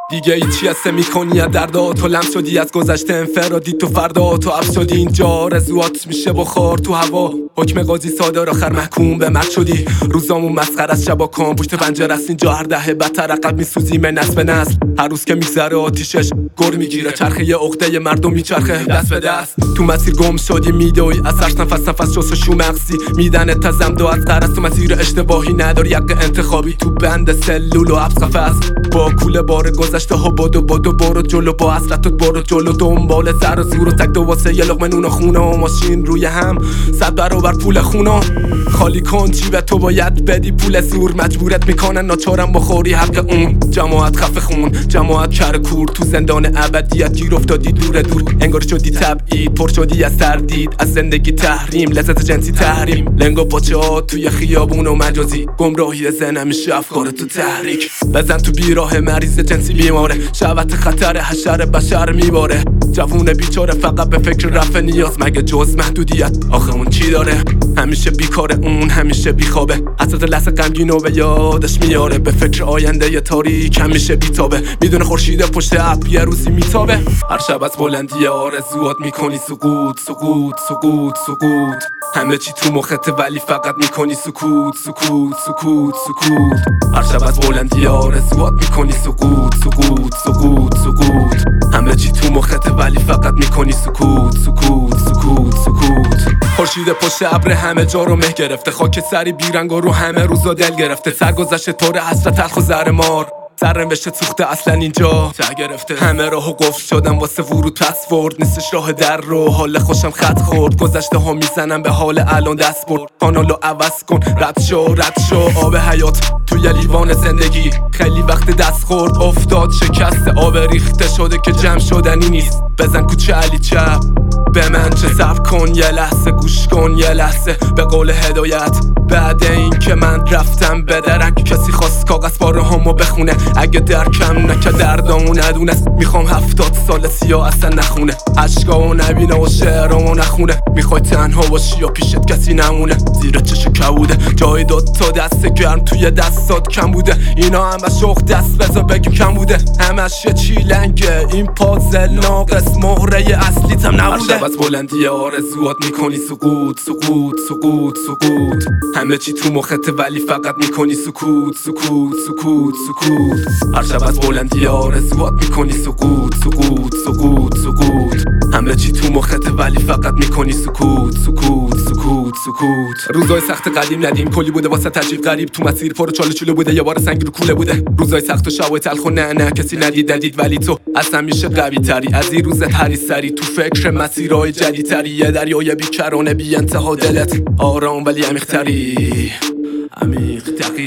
دیگه ایچی هسته میکنی از دردات تو لمس شدی از گذشته انفرادی تو فردا تو عبس شدی اینجا آرزوات میشه بخار تو هوا حکم قاضی صادر آخر محکوم به مرگ شدی روزامون مسخره از شبا کام پشت پنجره است اینجا هر دهه بدتر عقب میسوزی من نسل به نسل هر روز که میگذره آتیشش گر میگیره چرخه یه عقده مردم میچرخه دست به دست تو مسیر گم شدی میدوی اثرش نفس جستجو مغزی میدن تزمدو از قرص تو مسیر اشتباهی نداری حق انتخابی تو بند سلول و حبس قفس با کوله بار گذشته ها بدو برو جلو با حسرتت برو جلو دنبال سر و زور و تک دو واسه یه لقمه نون و خونه و ماشین روی هم 100 برابر پول خونه خالی کن جیب تو باید بدی پول زور مجبورت میکنن ناچارم بخوری حق اون جماعت خفه خون جماعت کر کور تو زندان ابدیت گیر افتادی دور انگار شدی تبعید پر شدی از تردید از زندگی تحریم لذت جنسی تحریم لنگو پاچه ها توی خیابون و مجازی گمراهی ذهن میشه افکار تو تحریک بزن تو بیراه مریض جنسی بیماره شهوت خطر حشر بشر میباره جوون بیچاره فقط به فکر رفع نیاز مگه جز محدودیت آخه اون چی داره همیشه بیکاره اون همیشه بیخوابه حسرت لحظه غمگینو به یادش میاره به فکر آینده ی تاریک همیشه بیتابه میدونه خورشید پشت ابر یه روزی میتابه هر شب از بلندی آرزوات میکنی سقوط سقوط سقوط سقوط همه چی تو مخت ولی فقط میکنی سکوت سکوت سکوت سکوت هر شب از بلندی آرزوات میکنی سقوط سقوط سقوط سقوط همه چی تو مخت ولی فقط میکنی سکوت سکوت سکوت سکوت خورشید پشت ابر همه جا رو مه گرفته خاک سری بیرنگ رو همه روزا دل گرفته سرگذشت طور حسرت تلخ و زهر مار سرنوشت سوخته اصلا اینجا ته گرفته همه راهو قفل شدم واسه ورود پسورد نیستش راه در رو حال خوشم خط خورد گذشته ها میزنم به حال الان دست برد کانالو عوض کن رد شو آب حیات توی لیوان زندگی خیلی وقت دست خورد افتاد شکست آب ریخته شده که جمع شدنی نیست بزن کوچه علی چپ به من چه صبر کن یه لحظه گوش کن یه لحظه به قول هدایت بعد این که من رفتم به درک کسی خواست کاغذ پاره همو بخونه اگه درکم نکه دردامو ندونست میخوام 70 سال سیاه اصلا نخونه عشقامو نبینه و شعرامو نخونه میخوای تنها باشی یا پیشت کسی نمونه زیر چش کبوده جای دوتا دست گرم توی دستات کم بوده اینا همش شخ دست بزا بگیم کم بوده همش یه چیلنگه این پازل ناقص مهره اصلیتم نبوده از بلندی آرزوات میکنی سقوط سقوط سقوط سقوط همه چی تو مخت ولی فقط میکنی سکوت سکوت سکوت سکوت هر شب از بلندی آرزوات میکنی سقوط سقوط سقوط سقوط همه چی تو مخت ولی فقط میکنی سکوت سکوت سکوت سکوت روزای سخت قدیم ندیم کلی بوده واسه تجیب غریب تو مسیر پر چاله چوله بوده یه بار سنگ رو کوله بوده روزای سخت و شبای تلخ و نه کسی ندید ولی تو از همیشه قوی تری از این روز هری سری تو فکر مسیرهای جدیدتری یه دریای بیکرانه بی انتها دلت آرام ولی عمیق تری عمیق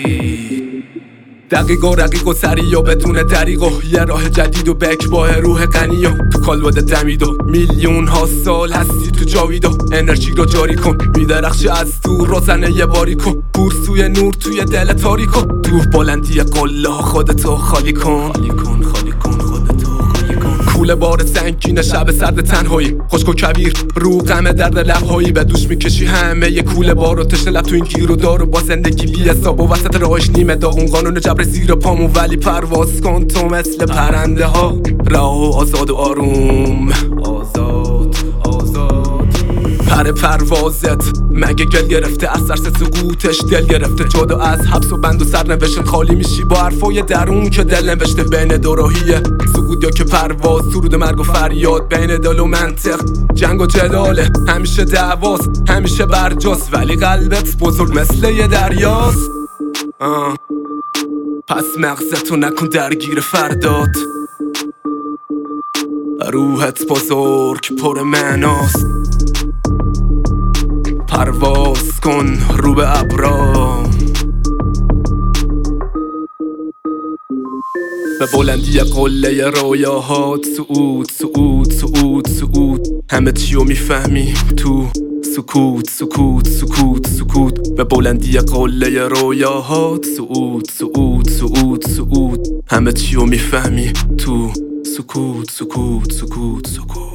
دقیق و رقیق و سریع و بدون دریق و یه راه جدید و بکباه روح غنی و تو کالبد دمید و میلیون ها سال هستی تو جاوید و انرژی رو جاری کن میدرخشی از دور روزنه یه باری کن بورسوی نور توی دل تاریک و تو بلندی قله خودتو خالی کن کوله بار سنگین شب سرد تنهایی خشک و کویر رو غم درد لبهایی به دوش میکشی همه یه کوله بار و تشنه لب تو این گیر و دار و با زندگی بی حساب و وسط راهش نیمه داغون قانون جبر زیر پامون ولی پرواز کن تو مثل پرنده ها راه و آزاد و آروم آزاد پروازت مگه گل گرفته از سرس سقوطش دل گرفته جدا از حبس و بند و سرنوشت خالی میشی با حرفای درون که دل نوشته بین دوراهیه سقوط یا که پرواز سرود مرگ و فریاد بین دل و منطق جنگ و جداله همیشه دعواست همیشه برجاست ولی قلبت بزرگ مثل یه دریاست پس مغزتو نکن درگیر فردات روحت بزرگ پر معناست پرواز کن رو به ابرا به بلندی قله رویاهات صعود همه چیو میفهمی تو سکوت به بلندی قله رویاهات صعود همه چیو میفهمی تو سکوت